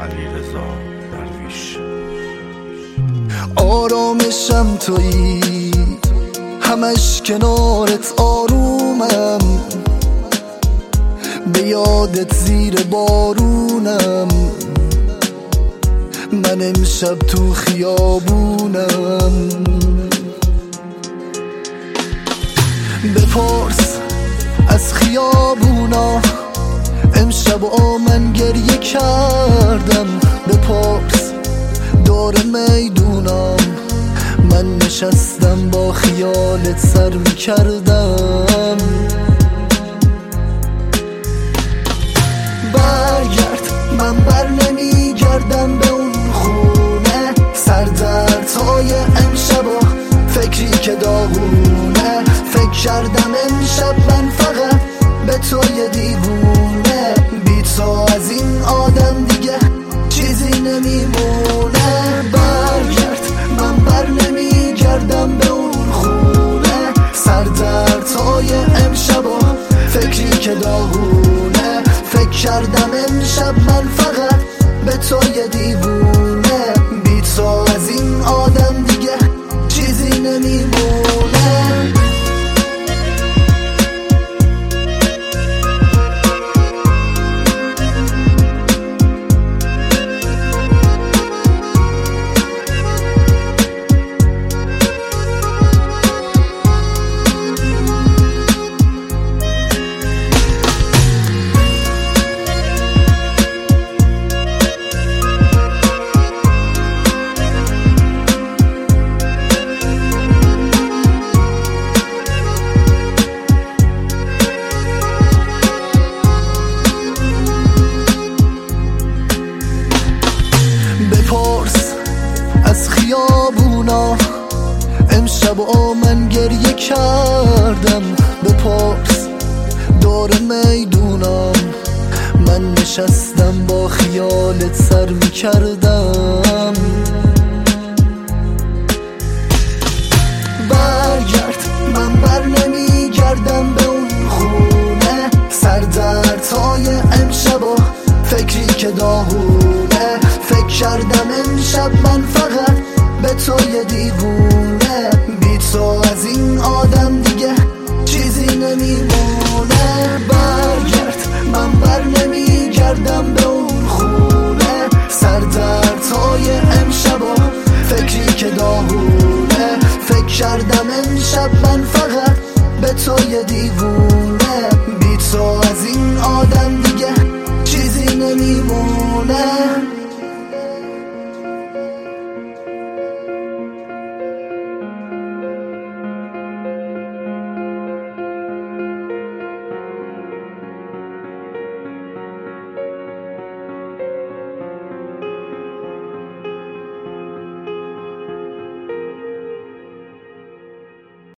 علیرضا درویش. آرامشم تویی، همش کنارت آرومم، به یادت زیر بارونم، من امشب تو خیابونم. بپرس از خیابونا امشب من گریه کردم، بپرس دور میدونم من نشستم با خیالت سر میکردم. برگرد، من بر نمیگردم به اون خونه، سردردهای امشبا فکری که داغونه، فکر کردم امشب من فقط به توی دیوونه، بی تو از این آدم دیگه چیزی نمیمونه. برگرد، من بر نمیگردم به اون خونه، سردردهای امشبا فکری که داغونه، فکر کردم امشب من فقط به توی دیوونه، بی تو از این آدم دیگه چیزی نمیمونه. بپرس از خیابونا امشب من گریه کردم، بپرس دور میدونم من نشستم با خیالت سر میکردم. برگرد، من بر نمیگردم به اون خونه، سردردهای امشبا فکری که داغونه، فکر کردم امشب من فقط به توی دیوونه، بی تو از این آدم دیگه چیزی نمیمونه. برگرد، من بر نمیگردم به اون خونه، سردردهای امشبا فکری که داغونه، فکر کردم امشب من فقط به توی دیوونه، بی تو از این آدم دیگه چیزی نمیمونه.